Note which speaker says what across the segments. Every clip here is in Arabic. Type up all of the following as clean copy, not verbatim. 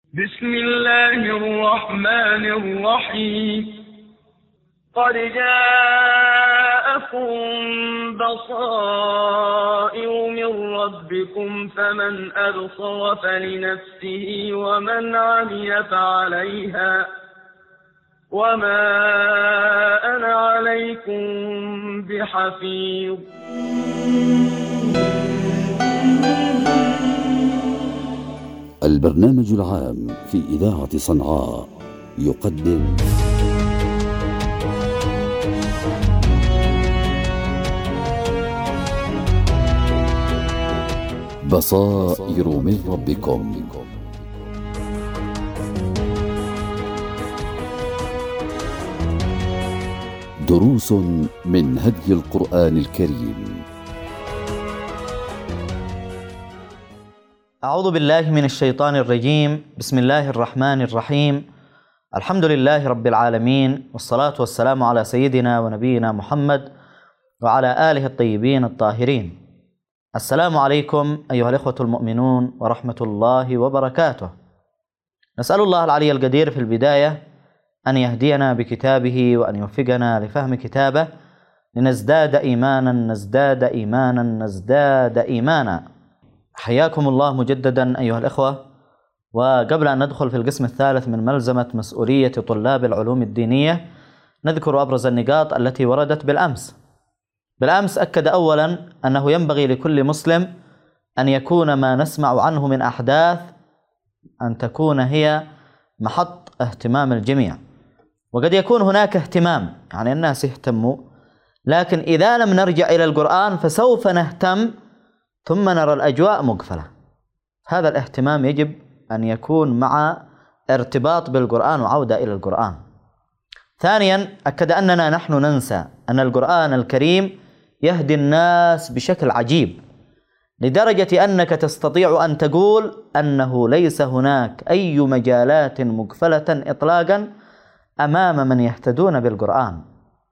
Speaker 1: بسم الله الرحمن الرحيم. قد جاءكم بصائر من ربكم فمن أبصر فلنفسه ومن عمي فعليها وما أنا عليكم بحفيظ.
Speaker 2: البرنامج العام في إذاعة صنعاء يقدم بصائر من ربكم. دروس من هدي القرآن الكريم.
Speaker 3: أعوذ بالله من الشيطان الرجيم. بسم الله الرحمن الرحيم. الحمد لله رب العالمين، والصلاة والسلام على سيدنا ونبينا محمد وعلى آله الطيبين الطاهرين. السلام عليكم أيها الإخوة المؤمنون ورحمة الله وبركاته. نسأل الله العلي القدير في البداية أن يهدينا بكتابه وأن يوفقنا لفهم كتابه لنزداد إيمانا نزداد إيمانا نزداد إيمانا. حياكم الله مجددا أيها الإخوة. وقبل أن ندخل في القسم الثالث من ملزمة مسؤولية طلاب العلوم الدينية، نذكر أبرز النقاط التي وردت بالأمس أكد أولا أنه ينبغي لكل مسلم أن يكون ما نسمع عنه من أحداث أن تكون هي محط اهتمام الجميع. وقد يكون هناك اهتمام، يعني الناس يهتموا، لكن إذا لم نرجع إلى القرآن فسوف نهتم ثم نرى الأجواء مقفلة. هذا الاهتمام يجب أن يكون مع ارتباط بالقرآن وعودة إلى القرآن. ثانيا أكد أننا نحن ننسى أن القرآن الكريم يهدي الناس بشكل عجيب، لدرجة أنك تستطيع أن تقول أنه ليس هناك أي مجالات مقفلة إطلاقا أمام من يهتدون بالقرآن.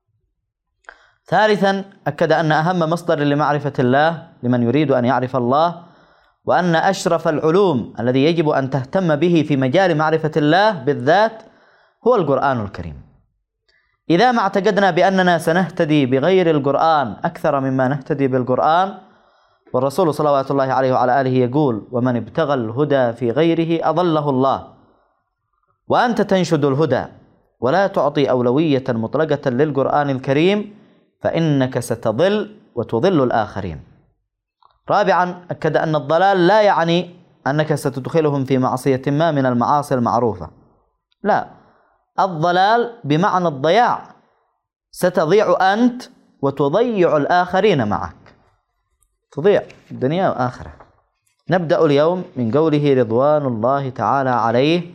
Speaker 3: ثالثا أكد أن أهم مصدر لمعرفة الله لمن يريد أن يعرف الله، وأن أشرف العلوم الذي يجب أن تهتم به في مجال معرفة الله بالذات هو القرآن الكريم. إذا ما اعتقدنا بأننا سنهتدي بغير القرآن أكثر مما نهتدي بالقرآن، والرسول صلوات الله عليه وعلى آله يقول: ومن ابتغى الهدى في غيره أضله الله. وأنت تنشد الهدى ولا تعطي أولوية مطلقة للقرآن الكريم فإنك ستضل وتضل الآخرين. رابعا أكد أن الضلال لا يعني أنك ستدخلهم في معصية ما من المعاصي المعروفة، لا، الضلال بمعنى الضياع، ستضيع أنت وتضيع الآخرين معك، تضيع الدنيا وآخرة. نبدأ اليوم من قوله رضوان الله تعالى عليه.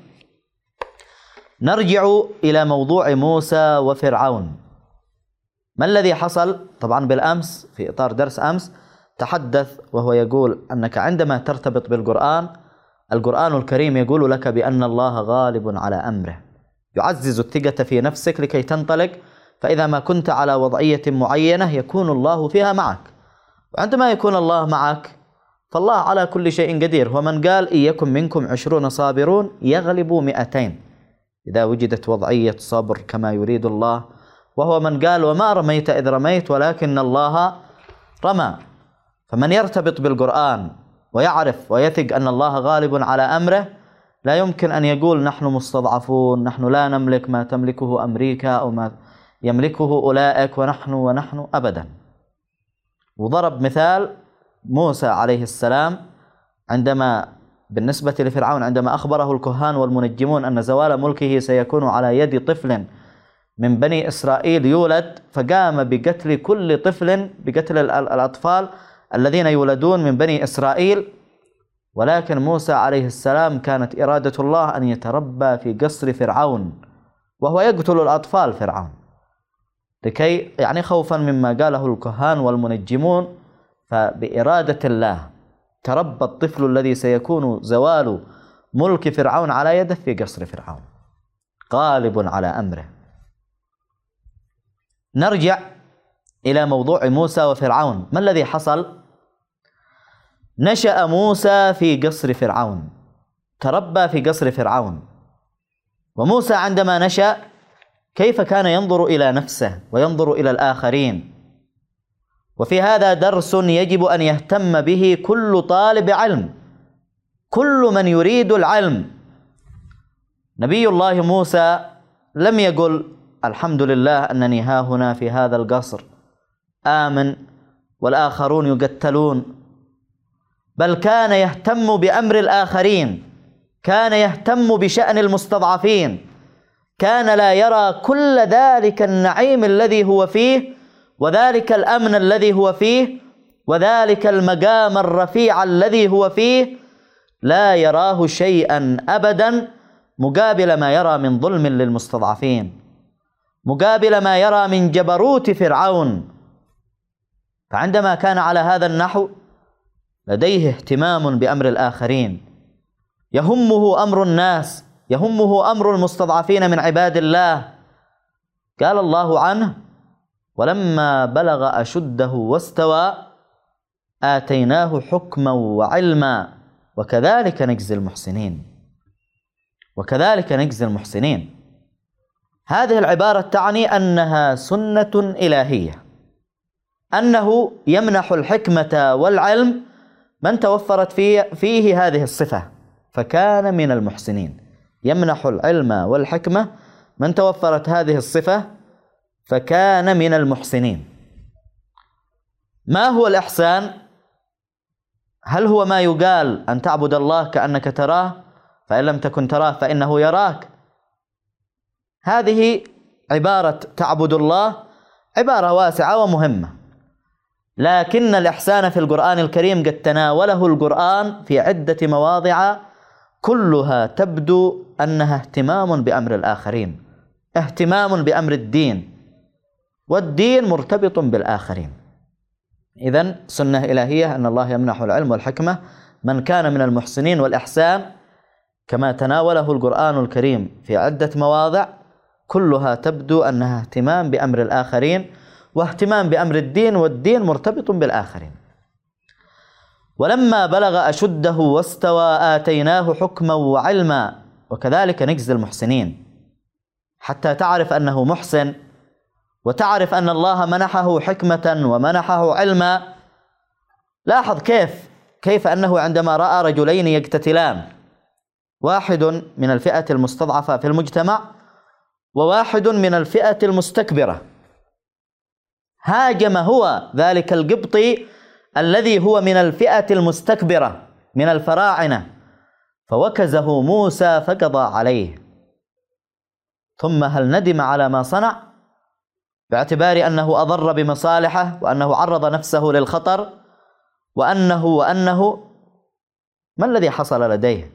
Speaker 3: نرجع إلى موضوع موسى وفرعون. ما الذي حصل؟ طبعا بالأمس في إطار درس أمس تحدث وهو يقول أنك عندما ترتبط بالقرآن، القرآن الكريم يقول لك بأن الله غالب على أمره، يعزز الثقة في نفسك لكي تنطلق، فإذا ما كنت على وضعية معينة يكون الله فيها معك، وعندما يكون الله معك فالله على كل شيء قدير. ومن قال إن يكن منكم 20 صابرون يغلبوا 200 إذا وجدت وضعية صبر كما يريد الله، وهو من قال وما رميت إذ رميت ولكن الله رمى. فمن يرتبط بالقرآن ويعرف ويثق أن الله غالب على أمره لا يمكن أن يقول نحن مستضعفون، نحن لا نملك ما تملكه أمريكا أو ما يملكه أولئك ونحن أبدا. وضرب مثال موسى عليه السلام عندما بالنسبة لفرعون عندما أخبره الكهان والمنجمون أن زوال ملكه سيكون على يد طفل من بني إسرائيل يولد، فقام بقتل كل طفل، بقتل الأطفال الذين يولدون من بني إسرائيل. ولكن موسى عليه السلام كانت إرادة الله أن يتربى في قصر فرعون وهو يقتل الأطفال فرعون، لكي يعني خوفا مما قاله الكهان والمنجمون، فبإرادة الله تربى الطفل الذي سيكون زوال ملك فرعون على يده في قصر فرعون، غالب على أمره. نرجع إلى موضوع موسى وفرعون. ما الذي حصل؟ نشأ موسى في قصر فرعون. تربى في قصر فرعون. وموسى عندما نشأ كيف كان ينظر إلى نفسه وينظر إلى الآخرين. وفي هذا درس يجب أن يهتم به كل طالب علم، كل من يريد العلم. نبي الله موسى لم يقل الحمد لله أنني ها هنا في هذا القصر آمن والآخرون يقتلون، بل كان يهتم بأمر الآخرين، كان يهتم بشأن المستضعفين، كان لا يرى كل ذلك النعيم الذي هو فيه وذلك الأمن الذي هو فيه وذلك المقام الرفيع الذي هو فيه، لا يراه شيئا أبدا مقابل ما يرى من ظلم للمستضعفين، مقابل ما يرى من جبروت فرعون. فعندما كان على هذا النحو لديه اهتمام بأمر الآخرين، يهمه أمر الناس، يهمه أمر المستضعفين من عباد الله. قال الله عنه: ولما بلغ أشده واستوى آتيناه حكما وعلما وكذلك نجزي المحسنين. وكذلك نجزي المحسنين. هذه العبارة تعني أنها سنة إلهية، أنه يمنح الحكمة والعلم من توفرت فيه هذه الصفة فكان من المحسنين. يمنح العلم والحكمة من توفرت هذه الصفة فكان من المحسنين. ما هو الإحسان؟ هل هو ما يقال أن تعبد الله كأنك تراه فإن لم تكن تراه فإنه يراك؟ هذه عبارة تعبد الله عبارة واسعة ومهمة، لكن الإحسان في القرآن الكريم قد تناوله القرآن في عدة مواضع كلها تبدو أنها اهتمام بأمر الآخرين، اهتمام بأمر الدين، والدين مرتبط بالآخرين. إذن سنة إلهية أن الله يمنح العلم والحكمة من كان من المحسنين، والإحسان كما تناوله القرآن الكريم في عدة مواضع كلها تبدو أنها اهتمام بأمر الآخرين واهتمام بأمر الدين، والدين مرتبط بالآخرين. ولما بلغ أشده واستوى آتيناه حكما وعلما وكذلك نجزي المحسنين. حتى تعرف أنه محسن وتعرف أن الله منحه حكمة ومنحه علما. لاحظ كيف أنه عندما رأى رجلين يقتتلان، واحد من الفئة المستضعفة في المجتمع وواحد من الفئة المستكبرة، هاجم هو ذلك القبطي الذي هو من الفئة المستكبرة من الفراعنة، فوكزه موسى فقضى عليه. ثم هل ندم على ما صنع باعتبار أنه أضر بمصالحه وأنه عرض نفسه للخطر وأنه ما الذي حصل لديه؟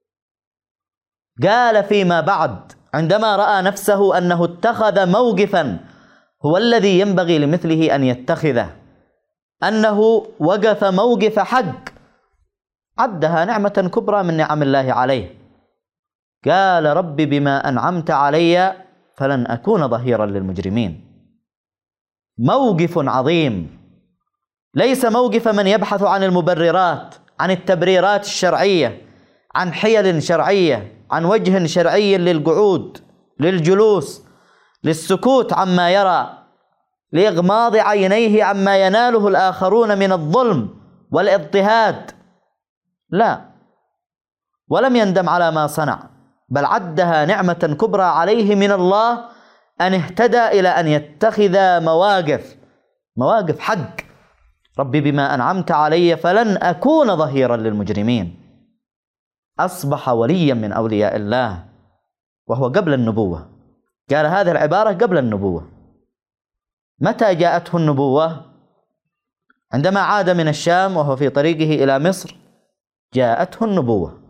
Speaker 3: قال فيما بعد عندما رأى نفسه أنه اتخذ موقفا هو الذي ينبغي لمثله أن يتخذه، أنه وقف موقف حق، عدها نعمة كبرى من نعم الله عليه. قال: رب بما أنعمت علي فلن أكون ظهيرا للمجرمين. موقف عظيم، ليس موقف من يبحث عن المبررات، عن التبريرات الشرعية، عن حيل شرعية، عن وجه شرعي للقعود، للجلوس، للسكوت عما يرى، لإغماض عينيه عما يناله الآخرون من الظلم والاضطهاد. لا، ولم يندم على ما صنع، بل عدها نعمة كبرى عليه من الله أن اهتدى إلى أن يتخذ مواقف حق. ربي بما أنعمت علي فلن أكون ظهيرا للمجرمين. أصبح وليا من أولياء الله وهو قبل النبوة. قال هذه العبارة قبل النبوة. متى جاءته النبوة؟ عندما عاد من الشام وهو في طريقه إلى مصر جاءته النبوة.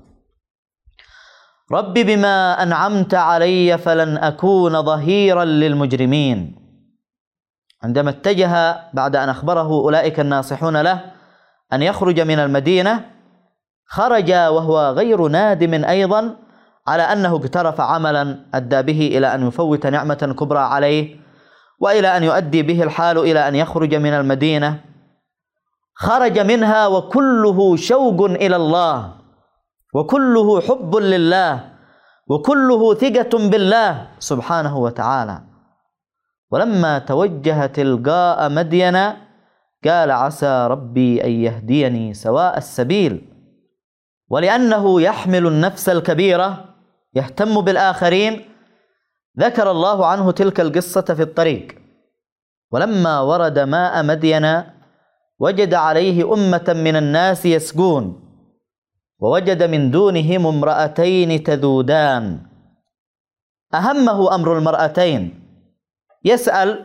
Speaker 3: رب بما أنعمت علي فلن أكون ظهيرا للمجرمين. عندما اتجه بعد أن أخبره أولئك الناصحون له أن يخرج من المدينة، خرج وهو غير نادم أيضا على أنه اقترف عملا أدى به إلى أن يفوت نعمة كبرى عليه وإلى أن يؤدي به الحال إلى أن يخرج من المدينة. خرج منها وكله شوق إلى الله، وكله حب لله وكله ثقة بالله سبحانه وتعالى. ولما توجه تلقاء مدين قال عسى ربي أن يهديني سواء السبيل. ولأنه يحمل النفس الكبيرة يهتم بالآخرين ذكر الله عنه تلك القصة في الطريق. ولما ورد ماء مدين وجد عليه أمة من الناس يسقون ووجد من دونهم امرأتين تذودان. أهمه أمر المرأتين، يسأل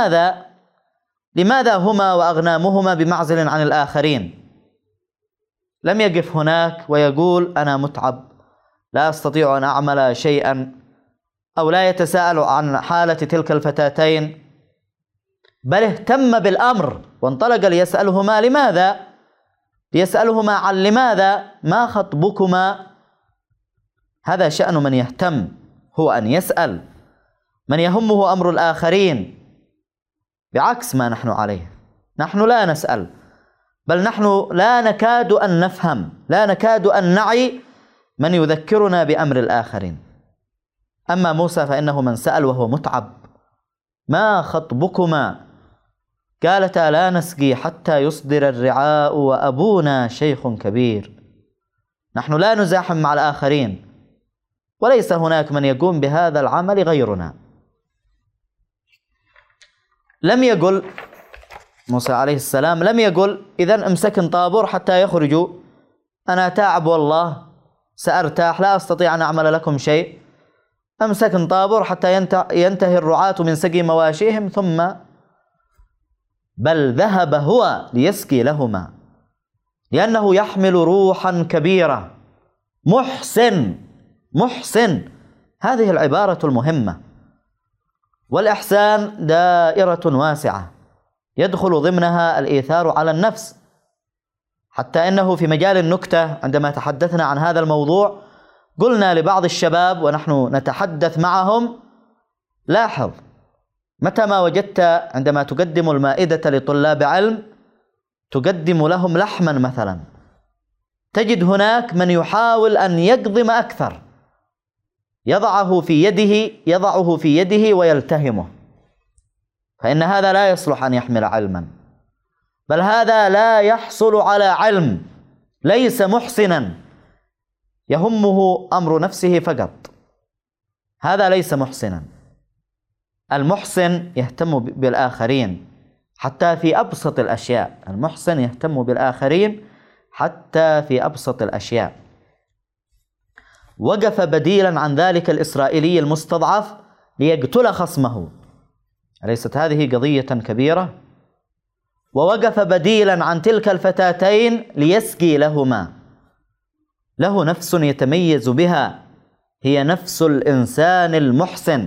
Speaker 3: لماذا هما وأغنامهما بمعزل عن الآخرين؟ لم يقف هناك ويقول أنا متعب لا أستطيع أن أعمل شيئا، أو لا يتساءل عن حالة تلك الفتاتين، بل اهتم بالأمر وانطلق ليسألهما لماذا؟ ليسألهما عن لماذا، ما خطبكما؟ هذا شأن من يهتم، هو أن يسأل، من يهمه أمر الآخرين، بعكس ما نحن عليه. نحن لا نسأل، بل نحن لا نكاد أن نفهم، لا نكاد أن نعي من يذكرنا بأمر الآخرين. أما موسى فإنه من سأل وهو متعب. ما خطبكما؟ قالتا لا نسقي حتى يصدر الرعاء وأبونا شيخ كبير. نحن لا نزاحم مع الآخرين، وليس هناك من يقوم بهذا العمل غيرنا. لم يقل موسى عليه السلام، لم يقل إذن امسكن طابور حتى يخرجوا، أنا تعب والله سأرتاح لا أستطيع أن أعمل لكم شيء، امسكن طابور حتى ينتهي الرعاة من سقي مواشيهم ثم، بل ذهب هو ليسقي لهما، لأنه يحمل روحا كبيرة. محسن، هذه العبارة المهمة. والإحسان دائرة واسعة يدخل ضمنها الإيثار على النفس، حتى إنه في مجال النكتة عندما تحدثنا عن هذا الموضوع قلنا لبعض الشباب ونحن نتحدث معهم: لاحظ متى ما وجدت عندما تقدم المائدة لطلاب علم تقدم لهم لحما مثلا، تجد هناك من يحاول أن يقضم أكثر، يضعه في يده ويلتهمه، فإن هذا لا يصلح أن يحمل علما، بل هذا لا يحصل على علم، ليس محسنا، يهمه أمر نفسه فقط، هذا ليس محسنا. المحسن يهتم بالآخرين حتى في أبسط الأشياء، المحسن يهتم بالآخرين حتى في أبسط الأشياء. وقف بديلا عن ذلك الإسرائيلي المستضعف ليقتل خصمه، أليست هذه قضية كبيرة؟ ووقف بديلا عن تلك الفتاتين ليسقي لهما. له نفس يتميز بها، هي نفس الإنسان المحسن.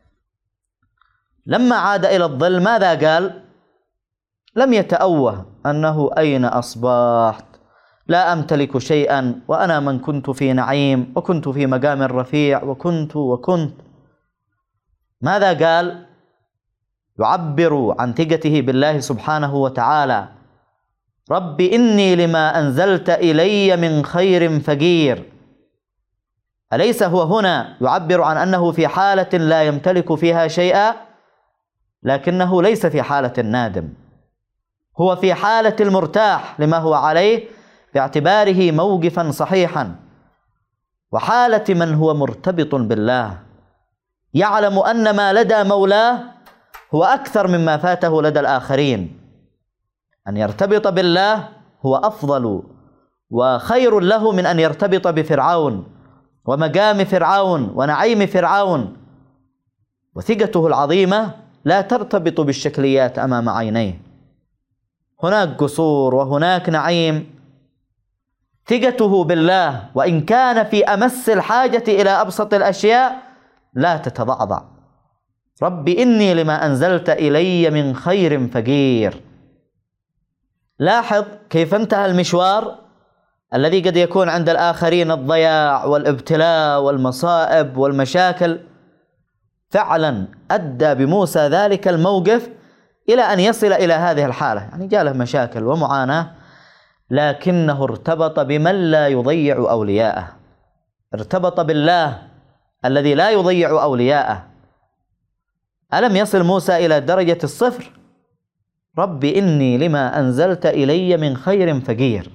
Speaker 3: لما عاد إلى الظل ماذا قال؟ لم يتأوه أنه أين أصبحت، لا أمتلك شيئا، وأنا من كنت في نعيم وكنت في مقام رفيع وكنت. ماذا قال؟ يعبر عن ثقته بالله سبحانه وتعالى: رب إني لما أنزلت إلي من خير فقير. أليس هو هنا يعبر عن أنه في حالة لا يمتلك فيها شيئا؟ لكنه ليس في حالة النادم، هو في حالة المرتاح لما هو عليه باعتباره موقفا صحيحا، وحالة من هو مرتبط بالله، يعلم أن ما لدى مولاه هو أكثر مما فاته لدى الآخرين. أن يرتبط بالله هو أفضل وخير له من أن يرتبط بفرعون ومقام فرعون ونعيم فرعون. وثقته العظيمة لا ترتبط بالشكليات أمام عينيه، هناك قصور وهناك نعيم. ثقته بالله وإن كان في أمس الحاجة إلى أبسط الأشياء لا تتضعضع. رب إني لما أنزلت إلي من خير فقير. لاحظ كيف انتهى المشوار الذي قد يكون عند الآخرين الضياع والابتلاء والمصائب والمشاكل، فعلا أدى بموسى ذلك الموقف إلى أن يصل إلى هذه الحالة، يعني جاء له مشاكل ومعاناة، لكنه ارتبط بمن لا يضيع أولياءه، ارتبط بالله الذي لا يضيع أولياءه. ألم يصل موسى إلى درجة الصفر؟ رب إني لما أنزلت إلي من خير فقير.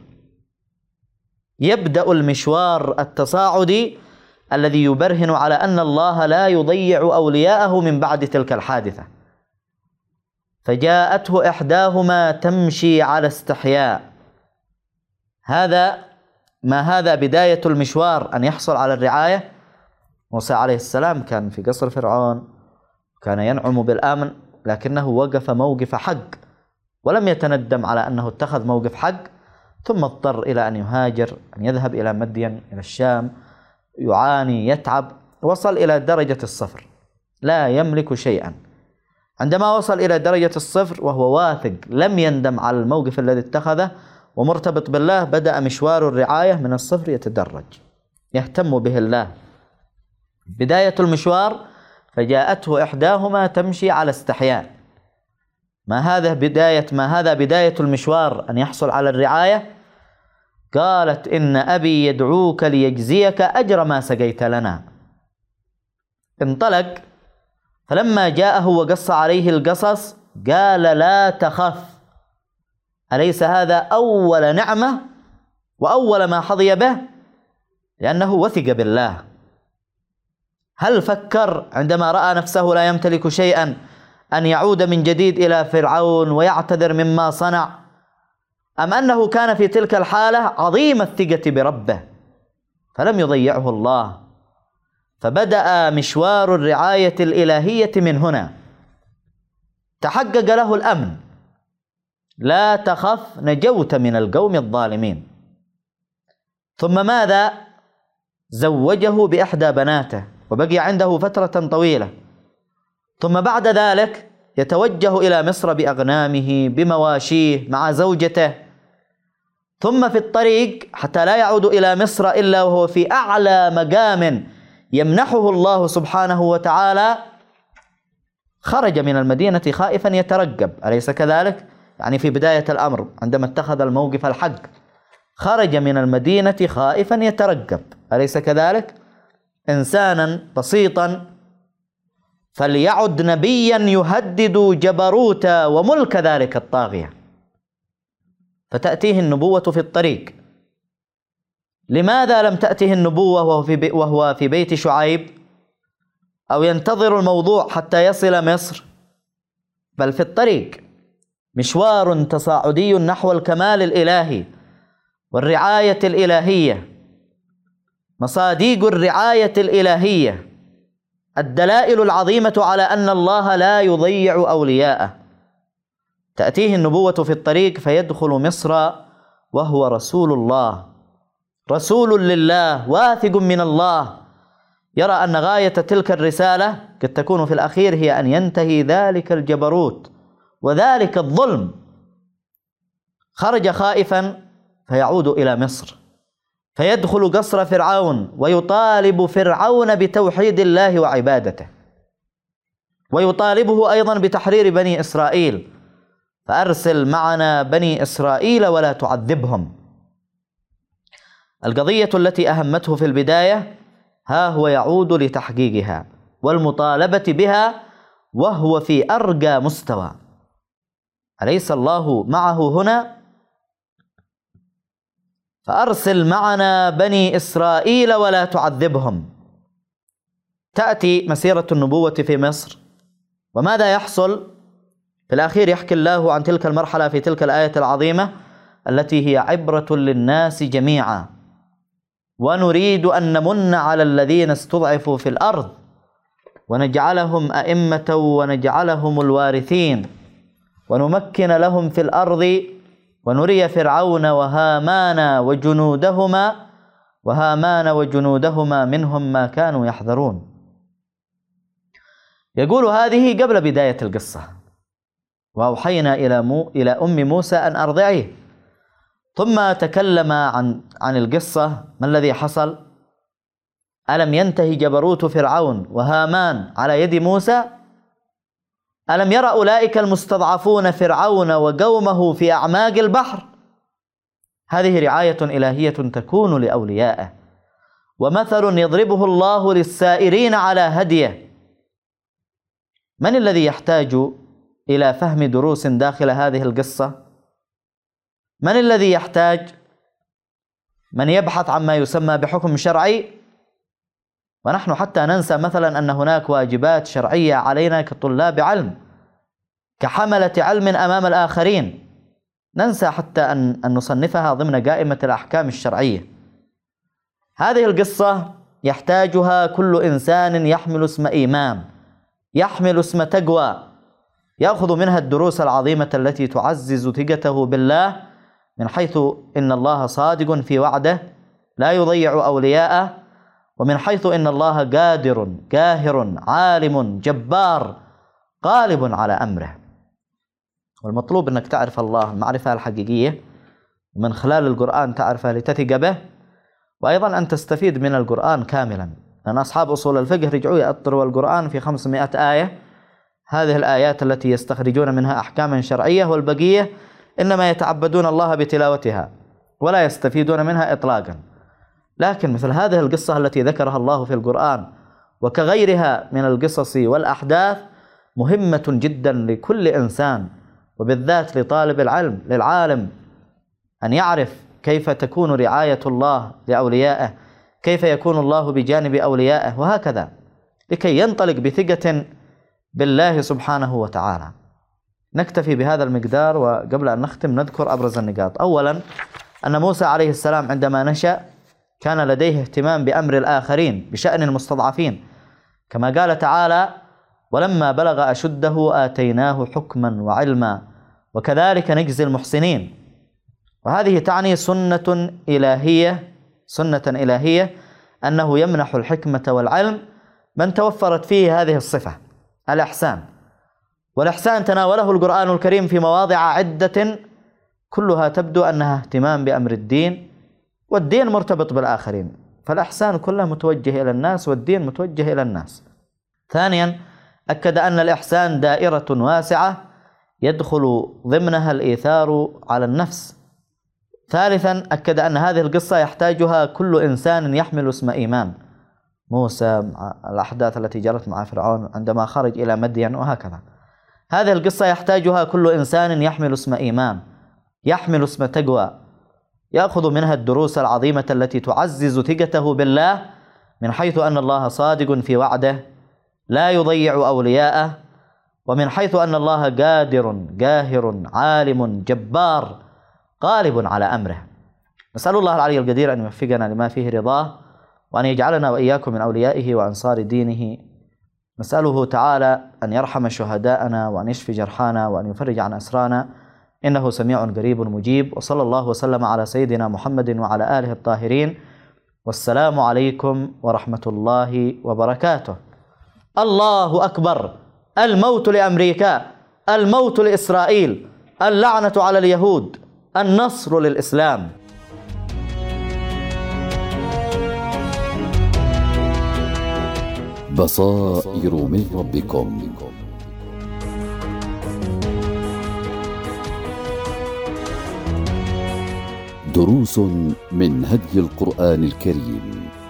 Speaker 3: يبدأ المشوار التصاعدي الذي يبرهن على أن الله لا يضيع أولياءه من بعد تلك الحادثة. فجاءته إحداهما تمشي على استحياء. هذا بداية المشوار أن يحصل على الرعاية. موسى عليه السلام كان في قصر فرعون، كان ينعم بالأمن، لكنه وقف موقف حق ولم يتندم على أنه اتخذ موقف حق، ثم اضطر إلى أن يهاجر، أن يذهب إلى مدين إلى الشام، يعاني يتعب، وصل إلى درجة الصفر لا يملك شيئا. عندما وصل إلى درجة الصفر وهو واثق لم يندم على الموقف الذي اتخذه ومرتبط بالله، بدأ مشوار الرعاية من الصفر يتدرج، يهتم به الله. بداية المشوار فجاءته إحداهما تمشي على استحياء. ما هذا بداية المشوار أن يحصل على الرعاية. قالت إن أبي يدعوك ليجزيك أجر ما سقيت لنا. انطلق، فلما جاءه وقص عليه القصص قال لا تخف. أليس هذا أول نعمة وأول ما حظي به؟ لأنه وثق بالله. هل فكر عندما رأى نفسه لا يمتلك شيئا أن يعود من جديد إلى فرعون ويعتذر مما صنع، أم أنه كان في تلك الحالة عظيم الثقة بربه فلم يضيعه الله؟ فبدأ مشوار الرعاية الإلهية من هنا. تحقق له الأمن، لا تخف نجوت من القوم الظالمين. ثم ماذا؟ زوجه بإحدى بناته وبقي عنده فترة طويلة، ثم بعد ذلك يتوجه إلى مصر بأغنامه بمواشيه مع زوجته. ثم في الطريق حتى لا يعود إلى مصر إلا وهو في أعلى مقام يمنحه الله سبحانه وتعالى، خرج من المدينة خائفا يترقب، أليس كذلك؟ يعني في بداية الأمر عندما اتخذ الموقف الحق خرج من المدينة خائفا يترقب، أليس كذلك؟ إنسانا بسيطا فليعد نبيا يهدد جبروت وملك ذلك الطاغية، فتأتيه النبوة في الطريق. لماذا لم تأته النبوة وهو في بيت شعيب أو ينتظر الموضوع حتى يصل مصر؟ بل في الطريق، مشوار تصاعدي نحو الكمال الإلهي والرعاية الإلهية. مصادق الرعاية الإلهية، الدلائل العظيمة على أن الله لا يضيع أولياءه. تأتيه النبوة في الطريق فيدخل مصر وهو رسول الله، رسول لله، واثق من الله، يرى أن غاية تلك الرسالة قد تكون في الأخير هي أن ينتهي ذلك الجبروت وذلك الظلم. خرج خائفا فيعود إلى مصر، فيدخل قصر فرعون ويطالب فرعون بتوحيد الله وعبادته، ويطالبه أيضا بتحرير بني إسرائيل، فأرسل معنا بني إسرائيل ولا تعذبهم. القضية التي أهمته في البداية ها هو يعود لتحقيقها والمطالبة بها وهو في أرقى مستوى. أليس الله معه هنا؟ فأرسل معنا بني إسرائيل ولا تعذبهم. تأتي مسيرة النبوة في مصر، وماذا يحصل؟ في الأخير يحكي الله عن تلك المرحلة في تلك الآية العظيمة التي هي عبرة للناس جميعا. ونريد أن نمن على الذين استضعفوا في الأرض ونجعلهم أئمة ونجعلهم الوارثين ونمكن لهم في الأرض ونري فرعون وهامان وجنودهما منهم ما كانوا يحذرون. يقول هذه قبل بداية القصة. وأوحينا إلى أم موسى أن أرضعيه. ثم تكلم عن القصة. ما الذي حصل؟ ألم ينتهي جبروت فرعون وهامان على يد موسى؟ ألم يرى أولئك المستضعفون فرعون وقومه في أعماق البحر؟ هذه رعاية إلهية تكون لأوليائه، ومثل يضربه الله للسائرين على هديه. من الذي يحتاج إلى فهم دروس داخل هذه القصة؟ من الذي يحتاج؟ من يبحث عما يسمى بحكم شرعي، ونحن حتى ننسى مثلا أن هناك واجبات شرعية علينا كطلاب علم، كحملة علم أمام الآخرين، ننسى حتى أن نصنفها ضمن قائمة الأحكام الشرعية. هذه القصة يحتاجها كل إنسان يحمل اسم إيمان، يحمل اسم تقوى، يأخذ منها الدروس العظيمة التي تعزز ثقته بالله، من حيث إن الله صادق في وعده لا يضيع أولياءه، ومن حيث إن الله قادر قاهر عالم جبار غالب على أمره. والمطلوب أنك تعرف الله المعرفة الحقيقية، ومن خلال القرآن تعرفه لتثق به، وأيضا أن تستفيد من القرآن كاملا، لأن أصحاب أصول الفقه رجعوا يأطروا القرآن في 500 آية، هذه الآيات التي يستخرجون منها أحكاما شرعية، والبقية إنما يتعبدون الله بتلاوتها ولا يستفيدون منها إطلاقا. لكن مثل هذه القصة التي ذكرها الله في القرآن وكغيرها من القصص والأحداث مهمة جدا لكل إنسان، وبالذات لطالب العلم للعالم، أن يعرف كيف تكون رعاية الله لأوليائه، كيف يكون الله بجانب أوليائه، وهكذا، لكي ينطلق بثقة بالله سبحانه وتعالى. نكتفي بهذا المقدار، وقبل أن نختم نذكر أبرز النقاط. أولا، أن موسى عليه السلام عندما نشأ كان لديه اهتمام بأمر الآخرين، بشأن المستضعفين، كما قال تعالى: ولما بلغ أشده آتيناه حكما وعلما وكذلك نجزي المحسنين. وهذه تعني سنة إلهية أنه يمنح الحكمة والعلم من توفرت فيه هذه الصفة، الإحسان. والإحسان تناوله القرآن الكريم في مواضع عدة، كلها تبدو أنها اهتمام بأمر الدين، والدين مرتبط بالآخرين، فالإحسان كله متوجه إلى الناس، والدين متوجه إلى الناس. ثانيا، أكد أن الإحسان دائرة واسعة يدخل ضمنها الإيثار على النفس. ثالثا، أكد أن هذه القصة يحتاجها كل إنسان يحمل اسم إيمان، موسى، مع الأحداث التي جرت مع فرعون عندما خرج إلى مدين، وهكذا. هذه القصة يحتاجها كل إنسان يحمل اسم إيمان، يحمل اسم تقوى، يأخذ منها الدروس العظيمة التي تعزز ثقته بالله، من حيث أن الله صادق في وعده لا يضيع أولياءه، ومن حيث أن الله قادر قاهر عالم جبار غالب على أمره. نسأل الله العلي القدير أن يوفقنا لما فيه رضاه، وأن يجعلنا وإياكم من أوليائه وأنصار دينه. نسأله تعالى أن يرحم شهداءنا، وأن يشفي جرحانا، وأن يفرج عن أسرانا، إنه سميع قريب مجيب. وصلى الله وسلم على سيدنا محمد وعلى آله الطاهرين، والسلام عليكم ورحمة الله وبركاته. الله أكبر. الموت لأمريكا، الموت لإسرائيل، اللعنة على اليهود، النصر للإسلام.
Speaker 2: بصائر من ربكم. دروس من هدي القرآن الكريم.